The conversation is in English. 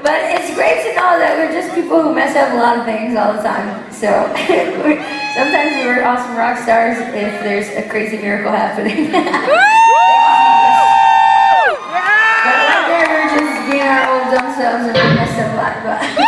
But it's great to know that we're just people who mess up a lot of things all the time. So sometimes we're awesome rock stars if there's a crazy miracle happening. But right there, we're just being our old dumb selves and we messed up a lot. But